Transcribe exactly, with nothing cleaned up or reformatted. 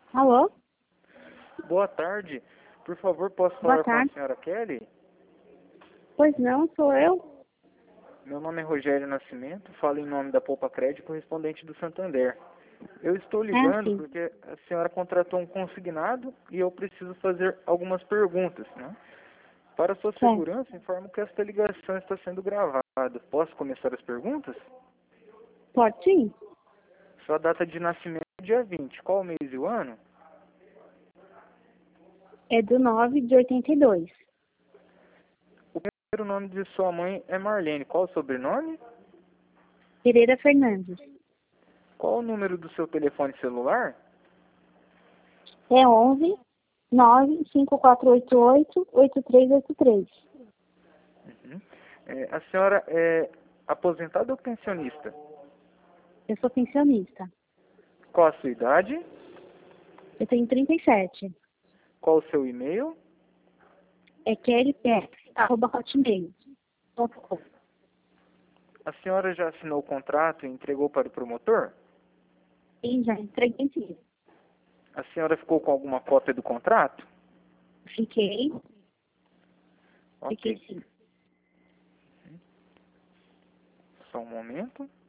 Alô? Boa tarde. Por favor, posso Boa falar com a tarde. senhora Kelly? Pois não, sou eu. Meu nome é Rogério Nascimento, falo em nome da Poupa Crédito, correspondente do Santander. Eu estou Ah, ligando sim. porque a senhora contratou um consignado e eu preciso fazer algumas perguntas, né? Para sua Certo. segurança, informo que esta ligação está sendo gravada. Posso começar as perguntas? Pode sim. Sua data de nascimento é dia vinte. Qual o mês e o ano? É do nove de oitenta e dois. O primeiro nome de sua mãe é Marlene. Qual o sobrenome? Pereira Fernandes. Qual o número do seu telefone celular? É onze nove cinco quatro oito oito oito três oito três. Uhum. É, a senhora é aposentada ou pensionista? Eu sou pensionista. Qual a sua idade? Eu tenho trinta e sete. Qual o seu e-mail? É kellypex, arroba hotmail ponto com. A senhora já assinou o contrato e entregou para o promotor? E já entreguei sim. A senhora ficou com alguma cópia do contrato? Fiquei. Fiquei Ok. sim. Só um momento.